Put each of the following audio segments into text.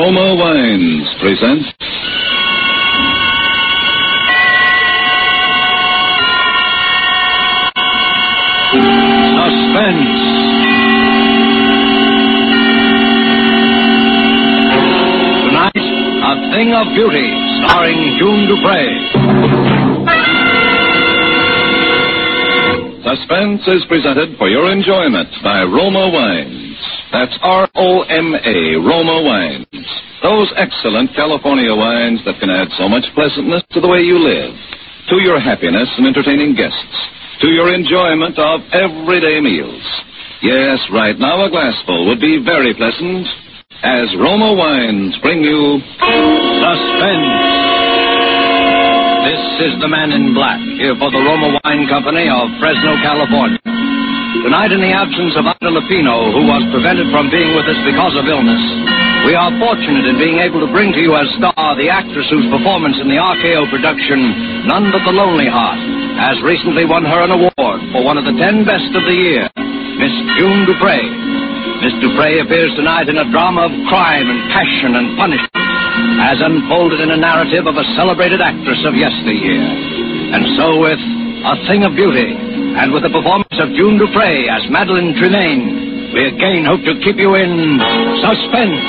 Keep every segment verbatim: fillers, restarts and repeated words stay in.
Roma Wines presents Suspense. Tonight, A Thing of Beauty, starring June Dupree. Suspense is presented for your enjoyment by Roma Wines. That's R O M A, Roma Wines. Those excellent California wines that can add so much pleasantness to the way you live, to your happiness in entertaining guests, to your enjoyment of everyday meals. Yes, right now a glassful would be very pleasant as Roma Wines bring you Suspense. This is the Man in Black, here for the Roma Wine Company of Fresno, California. Tonight, in the absence of Ida Lupino, who was prevented from being with us because of illness, we are fortunate in being able to bring to you as star the actress whose performance in the R K O production, None But the Lonely Heart, has recently won her an award for one of the ten best of the year, Miss June Dupree. Miss Dupree appears tonight in a drama of crime and passion and punishment, as unfolded in a narrative of a celebrated actress of yesteryear. And so with A Thing of Beauty, and with the performance of June Dupree as Madeline Tremaine, we again hope to keep you in suspense.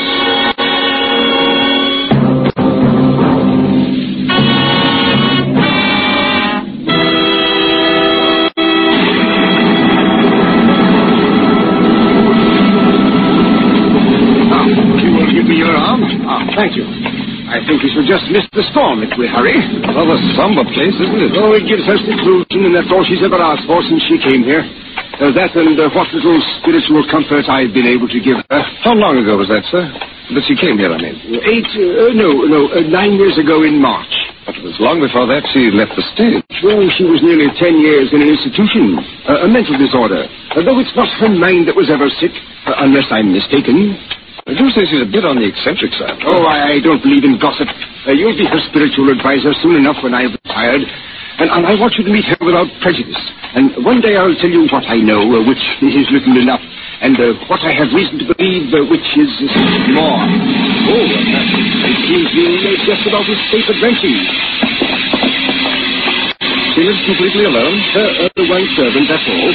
Ah, you will give me your arm? Ah, thank you. I think we shall just miss the storm if we hurry. Rather somber place, isn't it? Oh, it gives her seclusion, and that's all she's ever asked for since she came here. Uh, that and uh, what little spiritual comfort I've been able to give her. How long ago was that, sir? That she came here, I mean. Eight, uh, no, no, uh, nine years ago in March. But it was long before that she left the stage. Well, she was nearly ten years in an institution, uh, a mental disorder. Uh, though it's not her mind that was ever sick, uh, unless I'm mistaken. I do say she's a bit on the eccentric side. Oh, I, I don't believe in gossip. Uh, you'll be her spiritual advisor soon enough when I've retired. And, and I want you to meet her without prejudice. And one day I'll tell you what I know, uh, which is little enough, and uh, what I have reason to believe, uh, which is uh, more. Oh, uh, it seems you're uh, just about as safe at drenching. She lives completely alone? Uh, uh, the one servant, that's all.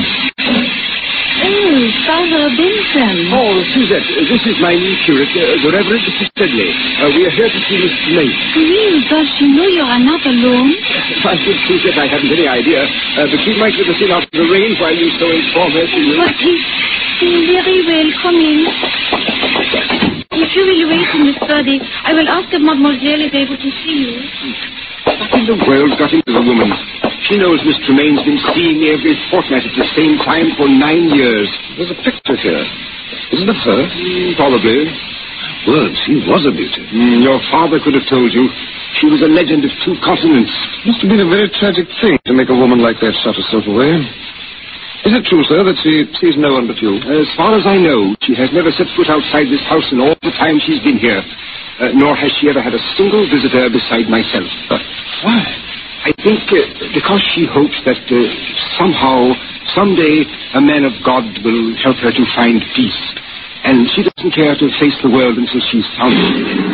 Oh, Father Benson. Oh, Suzette, uh, this is my new curate, uh, the Reverend Mister Sedley. Uh, we are here to see Miss Tremaine. Oui, does she know you are not alone? My good Suzette, I haven't any idea. Uh, but she might let us in out of the rain while you so inform her, she will. But he, he very well. Come in. If you will wait in the study, I will ask if Mademoiselle is able to see you. What in the world got into the woman? She knows Miss Tremaine's been seeing me every fortnight at the same time for nine years. There's a picture here. Isn't it her? Mm, probably. Well, she was a beauty. Mm, your father could have told you. She was a legend of two continents. Must have been a very tragic thing to make a woman like that shut herself away. Is it true, sir, that she sees no one but you? As far as I know, she has never set foot outside this house in all the time she's been here. Uh, nor has she ever had a single visitor beside myself. But why? I think uh, because she hopes that uh, somehow, someday, a man of God will help her to find peace. And she doesn't care to face the world until she's found it.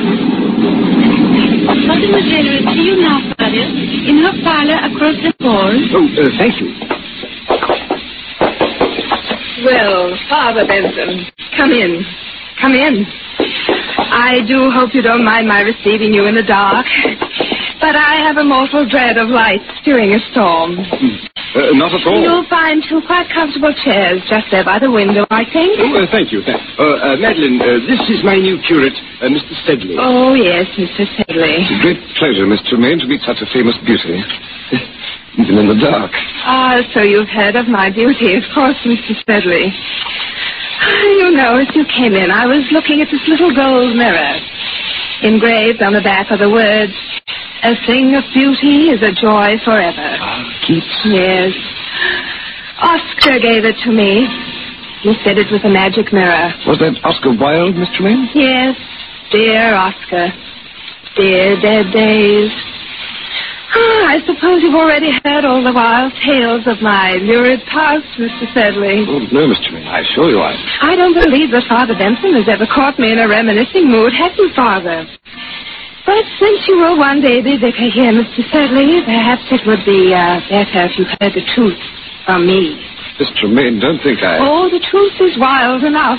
Mademoiselle will see you now, Father, in her parlor across the hall. Oh, uh, thank you. Well, Father Benson, come in. Come in. I do hope you don't mind my receiving you in the dark. But I have a mortal dread of lights during a storm. Uh, not at all. You'll find two quite comfortable chairs just there by the window, I think. Oh, uh, thank you. Thank uh, uh, Madeline, uh, this is my new curate, uh, Mister Sedley. Oh, yes, Mister Sedley. It's a great pleasure, Miss Tremaine, to meet such a famous beauty. Even in the dark. Ah, so you've heard of my beauty, of course, Mister Sedley. You know, as you came in, I was looking at this little gold mirror. Engraved on the back are the words, "A thing of beauty is a joy forever." Ah, Keats? Yes. Oscar gave it to me. He said it was a magic mirror. Was that Oscar Wilde, Miss Tremaine? Yes, dear Oscar. Dear dead days. I suppose you've already heard all the wild tales of my lurid past, Mister Sedley. Oh, no, Miss Tremaine, I assure you I... I don't believe that Father Benson has ever caught me in a reminiscing mood, have you, Father? But since you will one day be vicar here, Mister Sedley, perhaps it would be uh, better if you heard the truth from me. Miss Tremaine, don't think I... Oh, the truth is wild enough.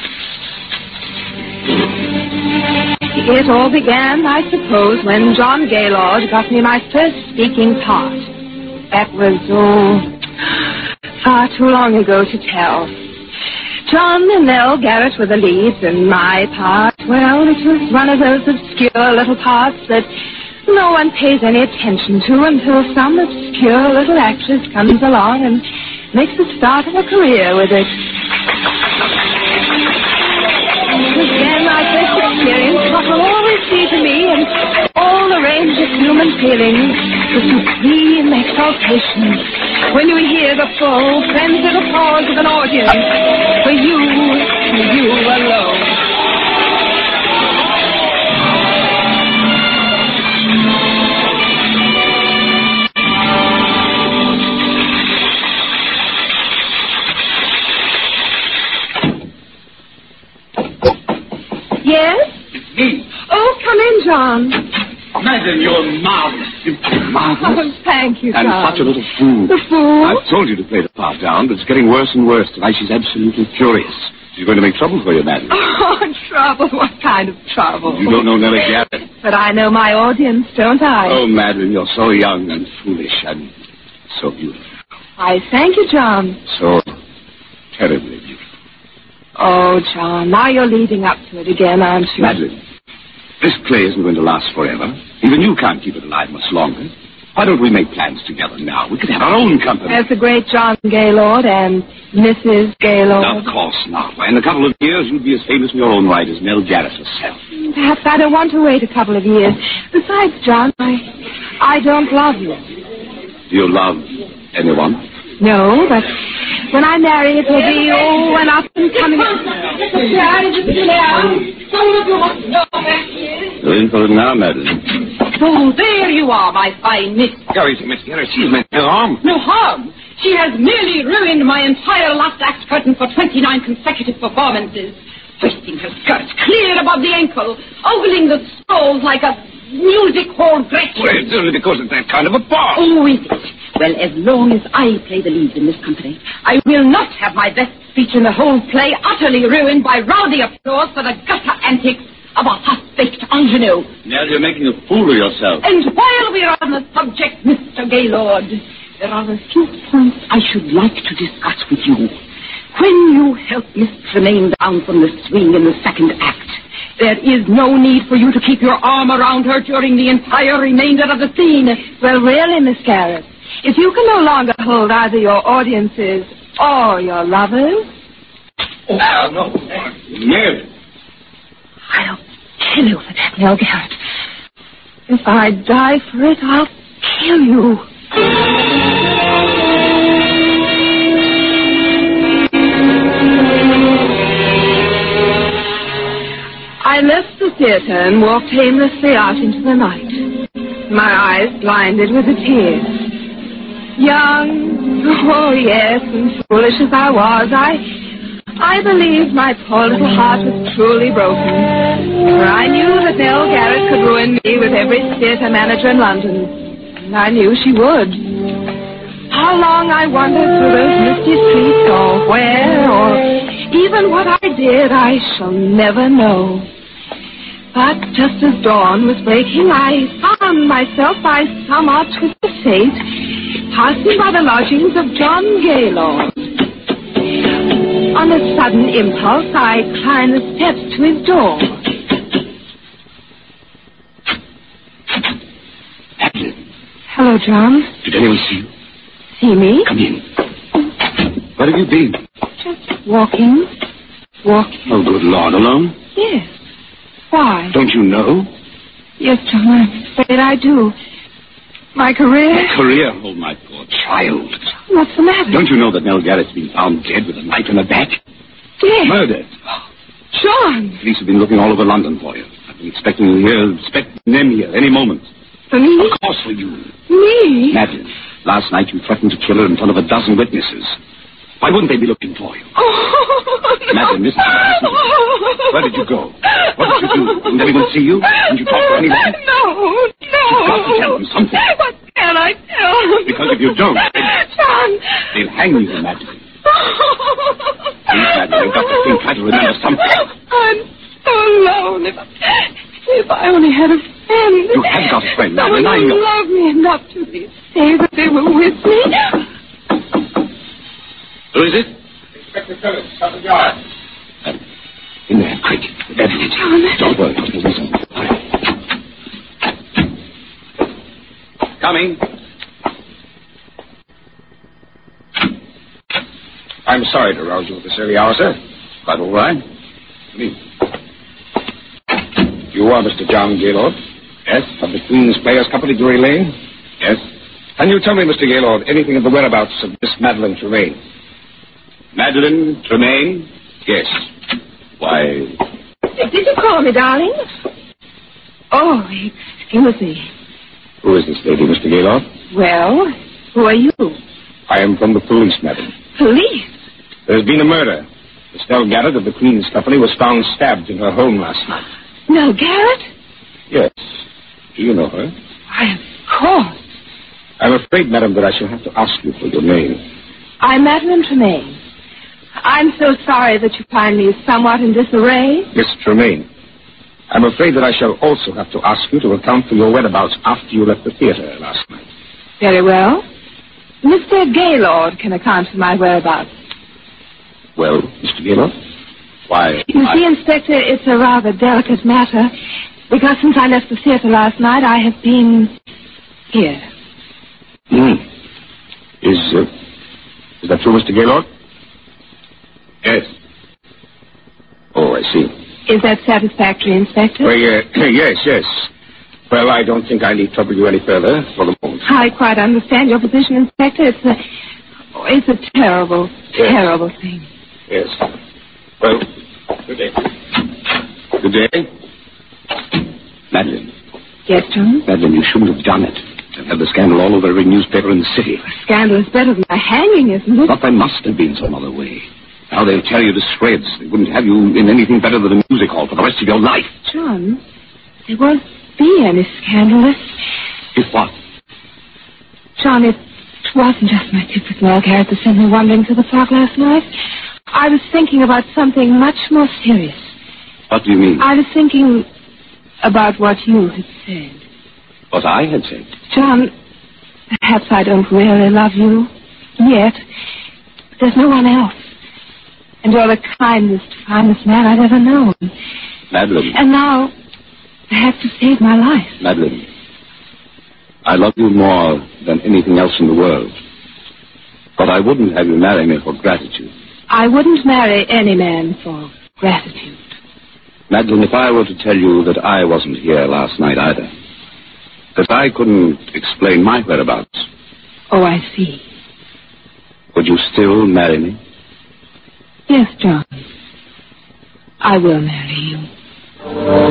It all began, I suppose, when John Gaylord got me my first speaking part. That was, oh, far too long ago to tell. John and Nell Garrett were the leads, and my part, well, it was one of those obscure little parts that no one pays any attention to until some obscure little actress comes along and makes the start of a career with it. Again, my first experience, what will always be to me, and all the range of human feelings, the supreme exaltation, when you hear the full, frenzied applause of an audience, for you, for you alone. Yes? It's me. Oh, come in, John. Madam, you're marvelous. You're marvelous. Oh, thank you, And John. such a little fool. The fool? I've told you to play the part down, but it's getting worse and worse. Tonight she's absolutely furious. She's going to make trouble for you, Madeline. Oh, trouble? What kind of trouble? You don't know Nellie Garrett. But I know my audience, don't I? Oh, Madeline, you're so young and foolish and so beautiful. I thank you, John. So terribly beautiful. Oh, John, now you're leading up to it again, aren't you? Madeline, this play isn't going to last forever. Even you can't keep it alive much longer. Why don't we make plans together now? We could have our own company. There's the great John Gaylord and Missus Gaylord. Of course not. Why, in a couple of years, you'll be as famous in your own right as Nell Garrett herself. Perhaps I don't want to wait a couple of years. Besides, John, I, I don't love you. Do you love anyone? No, but when I marry, it will be, oh, an up and coming. You're in for it now, Madeline. So there you are, my fine miss. Sorry, Miss Garrett, she's meant no harm. No harm. She has merely ruined my entire last act curtain for twenty-nine consecutive performances. Hoisting her skirts clear above the ankle, ogling the stalls like a music hall Gretchen. Well, it's only because it's that kind of a part. Oh, is it? Well, as long as I play the lead in this company, I will not have my best speech in the whole play utterly ruined by rowdy applause for the gutter antics of a half-baked ingenue. Now you're making a fool of yourself. And while we're on the subject, Mister Gaylord, there are a few points I should like to discuss with you. When you help Miss Tremaine down from the swing in the second act, there is no need for you to keep your arm around her during the entire remainder of the scene. Well, really, Miss Garrett, if you can no longer hold either your audiences or your lovers... Oh, no. Ned. I'll kill you for that, Nell Garrett. If I die for it, I'll kill you. I left the theater and walked aimlessly out into the night, my eyes blinded with the tears. Young, oh yes, and foolish as I was, I, I believed my poor little heart was truly broken. For I knew that Nell Garrett could ruin me with every theater manager in London. And I knew she would. How long I wandered through those misty streets, or where, or even what I did, I shall never know. But just as dawn was breaking, I found myself by some odd twist of fate passing by the lodgings of John Gaylord. On a sudden impulse, I climbed the steps to his door. Madeline. Hello, John. Did anyone see you? See me? Come in. Where have you been? Just walking. Walking. Oh, good Lord, alone? Yes. Why? Don't you know? Yes, John, I'm afraid I do. My career? Your career? Oh, my poor child. What's the matter? Don't you know that Nell Garrett's been found dead with a knife in her back? Dead? Murdered. John! Police have been looking all over London for you. I've been expecting you here, expecting them here any moment. For me? Of course for you. Me? Madeline, last night you threatened to kill her in front of a dozen witnesses. Why wouldn't they be looking for you? Oh, no. Madeline, listen to me. Listen to me. Where did you go? What did you do? Didn't anyone see you? Didn't you talk to anyone? No, no. You've got to tell them something. What can I tell them? Because if you don't, John. they'll hang you, Madeline. Please, Madeline, you've got to think. Try to remember something. I'm so alone. If, if I only had a friend. You have got a friend, Someone Madeline. I who know. loved me enough to say that they were with me. Who is it? Inspector Phillips, Scotland Yard. Um, in there, quick. Madeline. John. Don't worry. Don't listen. Hurry. Coming. I'm sorry to rouse you at this early hour, sir. Quite all right. Me. You are Mister John Gaylord? Yes? Of the Queen's Players Company, Drury Lane? Yes? Can you tell me, Mister Gaylord, anything of the whereabouts of Miss Madeline Tremaine? Madeline Tremaine? Yes. Why, Did you call me, darling? Oh, excuse me. Who is this lady, Mister Gaylord? Well, who are you? I am from the police, madam. Police? There's been a murder. Estelle Garrett of the Queen's Company was found stabbed in her home last night. Nell Garrett? Yes. Do you know her? Why, of course. I'm afraid, madam, that I shall have to ask you for your name. I'm Madeline Tremaine. I'm so sorry that you find me somewhat in disarray. Miss Tremaine, I'm afraid that I shall also have to ask you to account for your whereabouts after you left the theater last night. Very well. Mister Gaylord can account for my whereabouts. well, Mister Gaylord? Why, You I... see, Inspector, it's a rather delicate matter, because since I left the theater last night, I have been here. Hmm. Is, uh, is that true, Mister Gaylord? Yes. Oh, I see. Is that satisfactory, Inspector? Well, uh, yes, yes. Well, I don't think I need trouble you any further for the moment. I quite understand your position, Inspector. It's a, oh, it's a terrible, Yes. terrible thing. Yes. Well, good day. Good day. Madeline. Yes, John? Madeline, you shouldn't have done it. And had the scandal all over every newspaper in the city. Scandal is better than a hanging, isn't it? But there must have been some other way. Now they'll tear you to shreds. They wouldn't have you in anything better than a music hall for the rest of your life. John, there won't be any scandal. If, If what? John, it wasn't just my tip with Nell Garrett that sent me wandering through the park last night. I was thinking about something much more serious. What do you mean? I was thinking about what you had said. What I had said. John, perhaps I don't really love you yet. But there's no one else. And you're the kindest, finest man I've ever known. Madeline. And now, perhaps you saved my life. Madeline. I love you more than anything else in the world. But I wouldn't have you marry me for gratitude. I wouldn't marry any man for gratitude. Madeline, if I were to tell you that I wasn't here last night either, that I couldn't explain my whereabouts, Oh, I see. would you still marry me? Yes, John. I will marry you.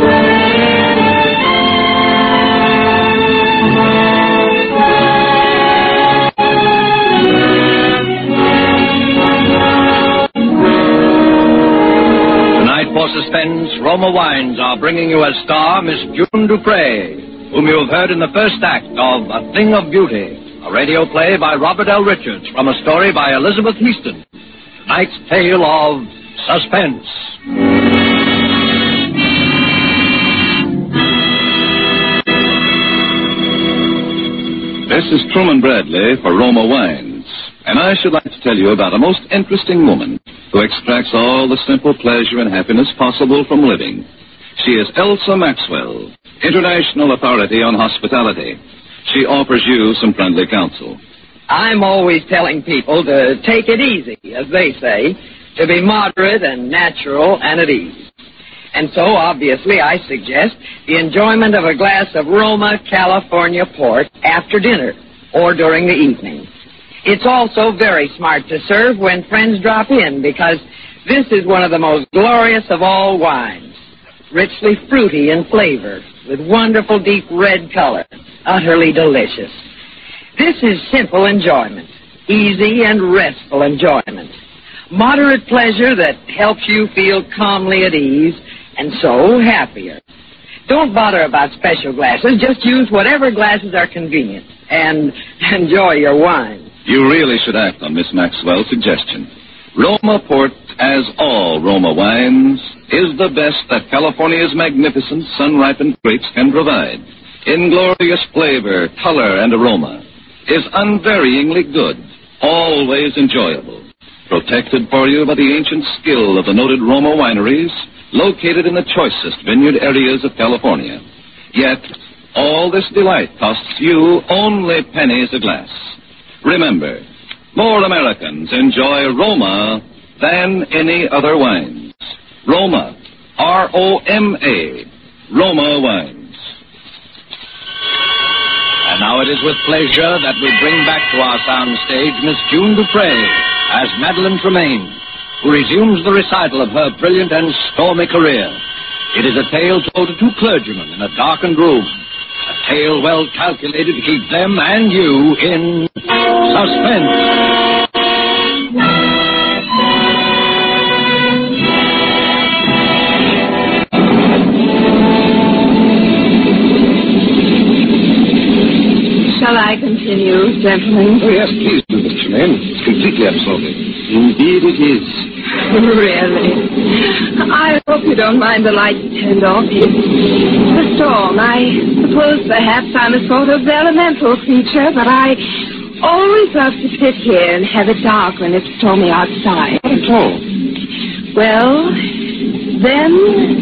Tonight, for suspense, Roma Wines are bringing you as star Miss June Dupre, whom you have heard in the first act of A Thing of Beauty, a radio play by Robert L. Richards from a story by Elizabeth Heaston. Tonight's tale of suspense. This is Truman Bradley for Roma Wines, and I should like to tell you about a most interesting woman who extracts all the simple pleasure and happiness possible from living. She is Elsa Maxwell, international authority on hospitality. She offers you some friendly counsel. I'm always telling people to take it easy, as they say, to be moderate and natural and at ease. And so, obviously, I suggest the enjoyment of a glass of Roma California port after dinner or during the evening. It's also very smart to serve when friends drop in, because this is one of the most glorious of all wines, richly fruity in flavor, with wonderful deep red color. utterly delicious. This is simple enjoyment, easy and restful enjoyment, moderate pleasure that helps you feel calmly at ease and so happier. Don't bother about special glasses. Just use whatever glasses are convenient and enjoy your wine. You really should act on Miss Maxwell's suggestion. Roma Port, as all Roma wines, is the best that California's magnificent sun-ripened grapes can provide. In glorious flavor, color, and aroma, is unvaryingly good, always enjoyable. Protected for you by the ancient skill of the noted Roma wineries, located in the choicest vineyard areas of California. Yet, all this delight costs you only pennies a glass. Remember, more Americans enjoy Roma than any other wines. Roma, R O M A, Roma wines. And now it is with pleasure that we bring back to our soundstage Miss June Dupre as Madeline Tremaine, who resumes the recital of her brilliant and stormy career. It is a tale told to two clergymen in a darkened room. A tale well calculated to keep them and you in suspense. Shall I continue, gentlemen? Oh, yes, please do, Miss Tremaine. It's completely absorbing. Indeed it is. Really? I hope you don't mind the lights turned off. The storm. I suppose perhaps I'm a sort of elemental creature, but I always love to sit here and have it dark when it's stormy outside. Not at all. Well, then,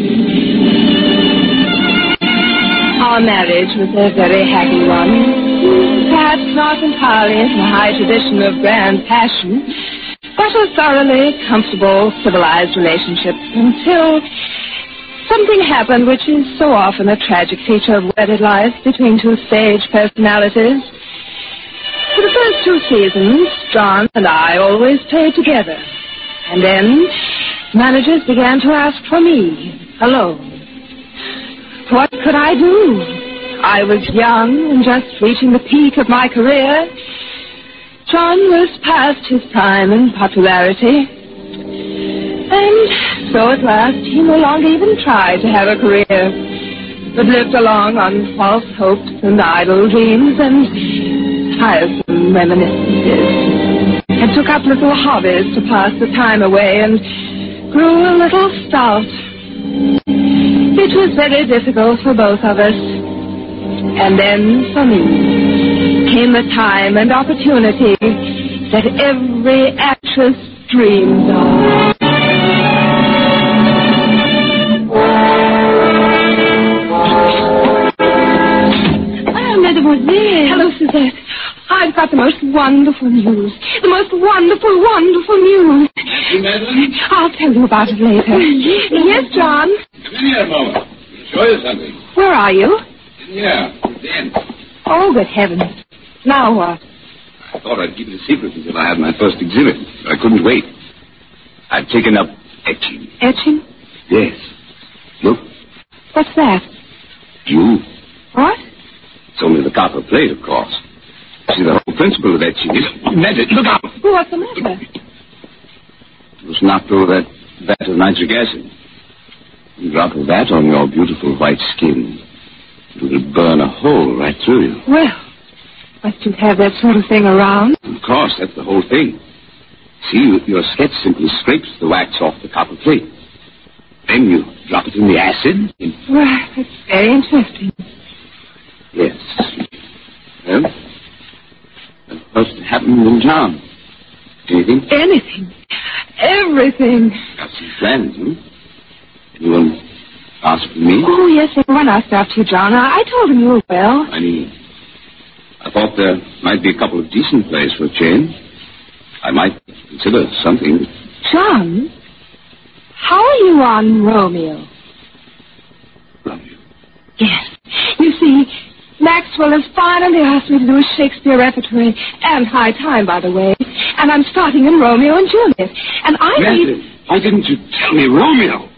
our marriage was a very happy one. Perhaps not entirely in the high tradition of grand passion, but a thoroughly comfortable, civilized relationship until something happened which is so often a tragic feature of wedded life between two stage personalities. For the first two seasons, John and I always played together. And then managers began to ask for me, alone. What could I do? I was young and just reaching the peak of my career. John was past his prime in popularity. And so at last he no longer even tried to have a career, but lived along on false hopes and idle dreams and tiresome reminiscences, and took up little hobbies to pass the time away and grew a little stout. It was very difficult for both of us. And then, for me, came the time and opportunity that every actress dreams of. Ah, Mademoiselle. Hello, Suzette. I've got the most wonderful news. The most wonderful, wonderful news. Madeline? I'll tell you about it later. Yes, John? Come in here a moment. I'll show you something. Where are you? Yeah, then. Oh, good heavens. Now what? I thought I'd keep it a secret until I had my first exhibit. But I couldn't wait. I've taken up etching. Etching? Yes. Look, What's that? you. What? It's only the copper plate, of course. See, the whole principle of etching is... Madeline, look out! Oh, what's the matter? You must knock over that vat of nitric acid. You drop of that on your beautiful white skin. It will burn a hole right through you. Well, must you have that sort of thing around? Of course, that's the whole thing. See, you, your sketch simply scrapes the wax off the copper plate. Then you drop it in the acid. In... Well, that's very interesting. Yes. Well, what's happened in town? Anything? Anything. Everything. Got some plans, hmm? Anyone ask for me? Oh, yes, everyone asked after you, John. I, I told him you were well. I mean, I thought there might be a couple of decent plays for a change. I might consider something. John, how are you on Romeo? Romeo? Yes. You see, Maxwell has finally asked me to do a Shakespeare repertory, and high time, by the way. And I'm starting in Romeo and Juliet. And I Madeline, need... why didn't you tell me Romeo?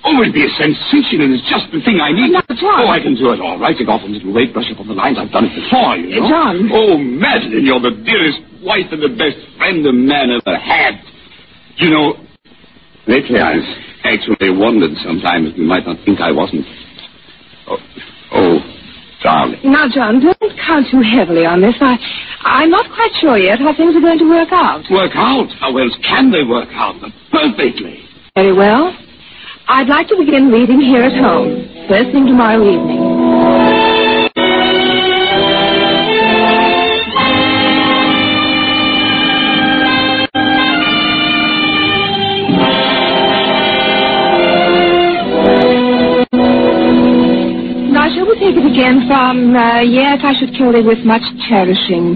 Oh, it'll be a sensation, and it's just the thing I need. Now, John. Oh, I can do it all right. Take off a little weight, brush up on the lines. I've done it before, you know. John. Oh, Madeline, you're the dearest wife and the best friend a man ever had. You know, lately I've actually wondered sometimes if you might not think I wasn't. Oh, oh, darling. Now, John, don't count too heavily on this. I, I'm not quite sure yet how things are going to work out. Work out? How else can they work out? Perfectly. Very well. I'd like to begin reading here at home, first thing tomorrow evening. Shall we take it again from, uh, yet I should kill thee with much cherishing.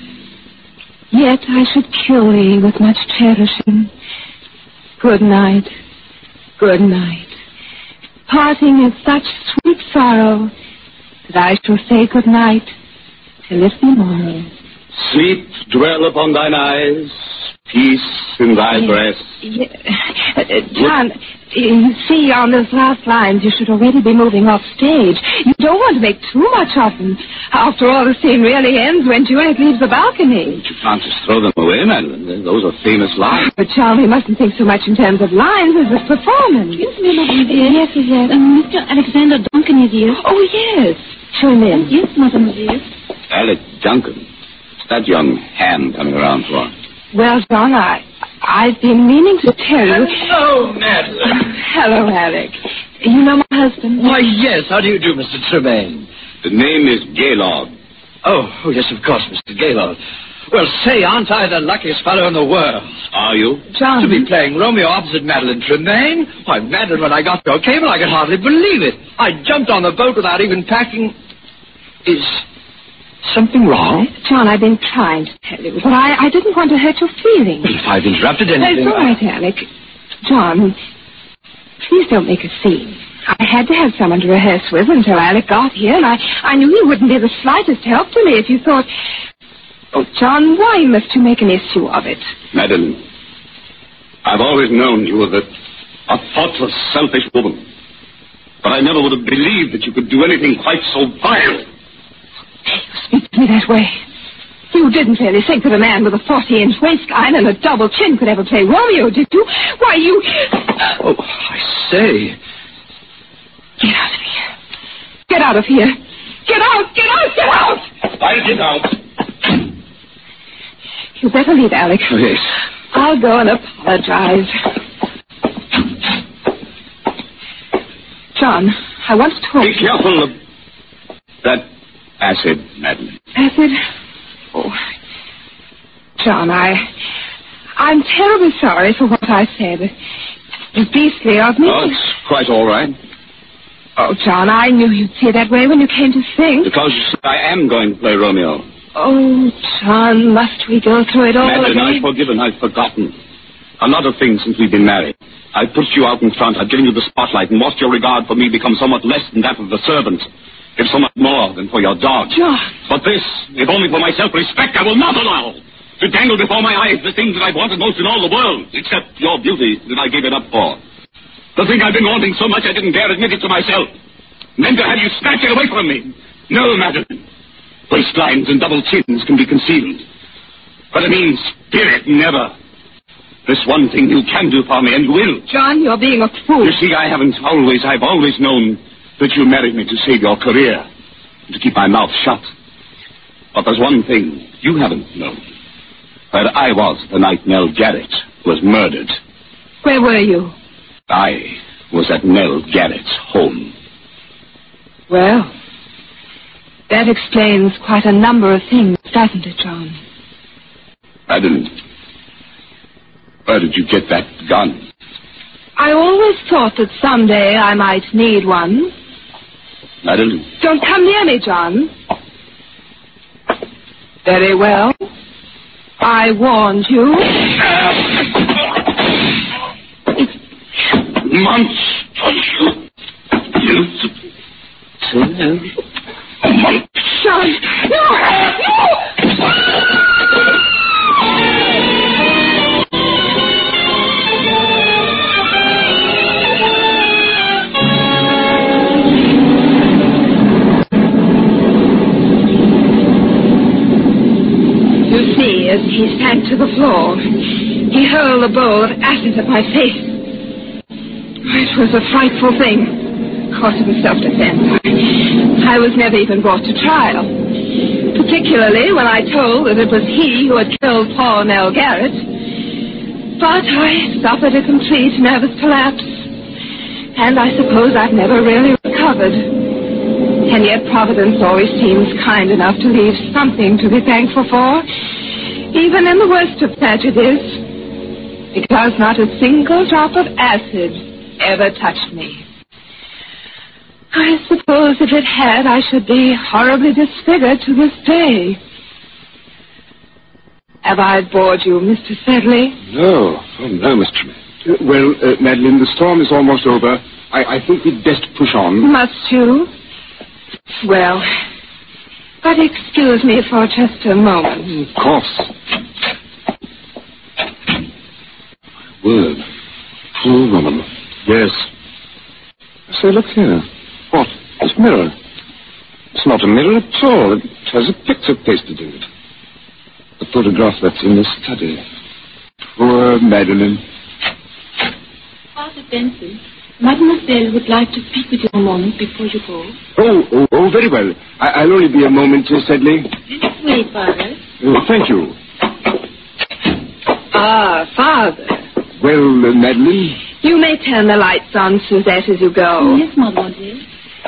Yet I should kill thee with much cherishing. Good night. Good night. Parting is such sweet sorrow that I shall say good night till it be morrow. Sleep dwell upon thine eyes, peace in thy Yes. breast. Yes. Uh, uh, John, you see, on those last lines, you should already be moving off stage. You don't want to make too much of them. After all, the scene really ends when Juliet leaves the balcony. You can't just throw them away, Madeline. Those are famous lines. But, John, we mustn't think so much in terms of lines as of performance. Excuse me, mademoiselle. Yes, yes. Um, Mister Alexander Duncan is here. Oh, yes. Show him in. Yes, mademoiselle. Alec Duncan. What's that young hand coming around for? Well, John, I, I've been meaning to tell you... Hello, Madeline. Hello, Alec. You know my husband? Why, yes. How do you do, Mister Tremaine? The name is Gaylord. Oh, oh, yes, of course, Mister Gaylord. Well, say, aren't I the luckiest fellow in the world? Are you? John. To be playing Romeo opposite Madeline Tremaine? Why, Madeline, when I got your cable, I could hardly believe it. I jumped on the boat without even packing... Is something wrong? John, I've been trying to tell you, but I, I didn't want to hurt your feelings. If I've interrupted anything... It's all right, Alec. John, please don't make a scene. I had to have someone to rehearse with until Alec got here, and I, I knew you wouldn't be the slightest help to me if you thought... Oh, John, why must you make an issue of it? Madeline, I've always known you were the, a thoughtless, selfish woman. But I never would have believed that you could do anything quite so vile. You speak to me that way. You didn't really think that a man with a forty-inch waistline and a double chin could ever play Romeo, did you? Why, you... Oh, I say... Get out of here. Get out of here. Get out, get out, get out! I'll get out. You better leave, Alec. Oh, yes. I'll go and apologize. John, I want to talk Be to you. careful of that acid, Madeline. Acid? Oh, John, I... I'm terribly sorry for what I said. It's beastly of me. Oh, it's quite all right. Oh, John, I knew you'd say that way when you came to sing. Because I am going to play Romeo. Oh, John, must we go through it all Madeline, again? I've forgiven, I've forgotten. A lot of things since we've been married. I've pushed you out in front, I've given you the spotlight, and watched your regard for me become somewhat less than that of the servants, if somewhat more than for your dog. John. But this, if only for my self-respect, I will not allow to dangle before my eyes the things that I've wanted most in all the world, except your beauty that I gave it up for. The thing I've been wanting so much I didn't dare admit it to myself. And then to have you snatch it away from me. No, Madeline. Waistlines and double chins can be concealed. But it means spirit, never. This one thing you can do for me, and you will. John, you're being a fool. You see, I haven't always, I've always known that you married me to save your career, and to keep my mouth shut. But there's one thing you haven't known. Where I was the night Nell Garrett was murdered. Where were you? I was at Nell Garrett's home. Well, that explains quite a number of things, doesn't it, John? Madeline, where did you get that gun? I always thought that someday I might need one. Madeline. Don't come near me, John. Very well. I warned you. Monster, you... you... Monster. John, no! No! the floor. He hurled a bowl of acid at my face. It was a frightful thing. Of course, it was self-defense. I was never even brought to trial. Particularly when I told that it was he who had killed poor Nell Garrett. But I suffered a complete nervous collapse. And I suppose I've never really recovered. And yet Providence always seems kind enough to leave something to be thankful for, even in the worst of tragedies. Because not a single drop of acid ever touched me. I suppose if it had, I should be horribly disfigured to this day. Have I bored you, Mister Sedley? No. Oh, no, Miss Tremaine. Uh, well, uh, Madeline, the storm is almost over. I, I think we'd best push on. Must you? Well, but excuse me for just a moment. Of course. My word. Poor woman. Yes. Say, look here. What? This mirror. It's not a mirror at all. It has a picture pasted in it. The photograph that's in the study. Poor Madeline. Father Benson, Mademoiselle would like to speak with you a moment before you go. Oh, oh, oh very well. I, I'll only be a moment, uh, Sedley. This way, Father. Uh, thank you. Ah, Father. Well, uh, Madeline? You may turn the lights on, Suzette, as you go. Yes, Mademoiselle.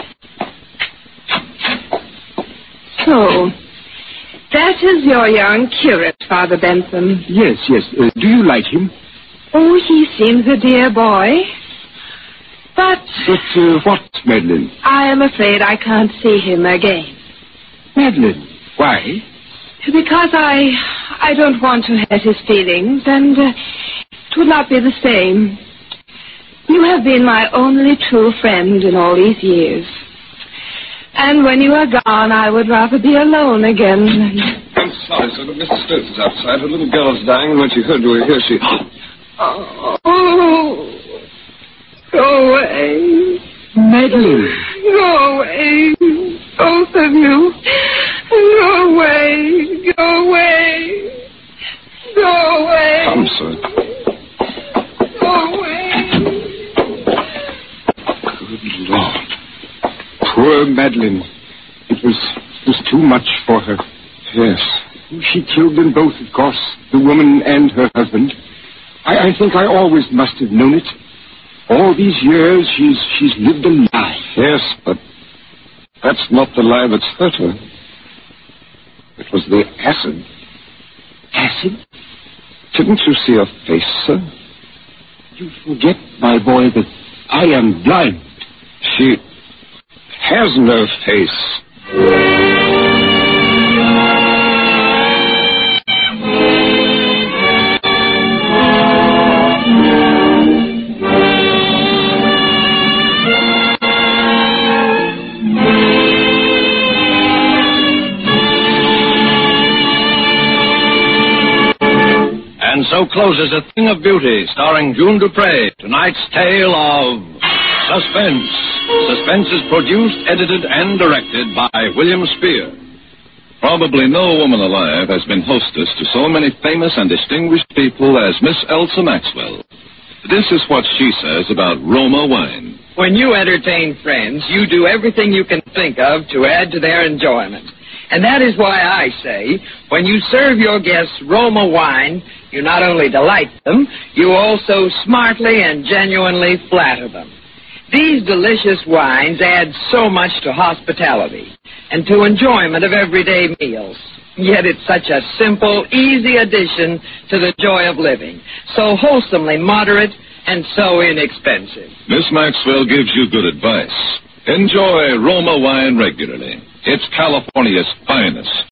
So, that is your young curate, Father Benson. Yes, yes. Uh, do you like him? Oh, he seems a dear boy. But... But uh, what, Madeline? I am afraid I can't see him again. Madeline? Why? Because I... I don't want to hurt his feelings, and uh, it would not be the same. You have been my only true friend in all these years. And when you are gone, I would rather be alone again. I'm sorry, sir, but Missus Stokes is outside. Her little girl's dying, and when she heard you were here, she... Oh, go away. Madeline. Go away. Both of you. Go away. Go away. Go away. Come, sir. Go away. Good Lord. Poor Madeline. It was, it was too much for her. Yes. She killed them both, of course, the woman and her husband. I, I think I always must have known it. All these years, she's she's lived a lie. Yes, but that's not the lie that's hurt her. It was the acid. Acid? Didn't you see her face, sir? You forget, my boy, that I am blind. She has no face. And so closes A Thing of Beauty, starring June Dupree, tonight's tale of suspense. Suspense is produced, edited, and directed by William Spear. Probably no woman alive has been hostess to so many famous and distinguished people as Miss Elsa Maxwell. This is what she says about Roma wine. When you entertain friends, you do everything you can think of to add to their enjoyment. And that is why I say, when you serve your guests Roma wine, you not only delight them, you also smartly and genuinely flatter them. These delicious wines add so much to hospitality and to enjoyment of everyday meals. Yet it's such a simple, easy addition to the joy of living, so wholesomely moderate and so inexpensive. Miss Maxwell gives you good advice. Enjoy Roma wine regularly. It's California's finest.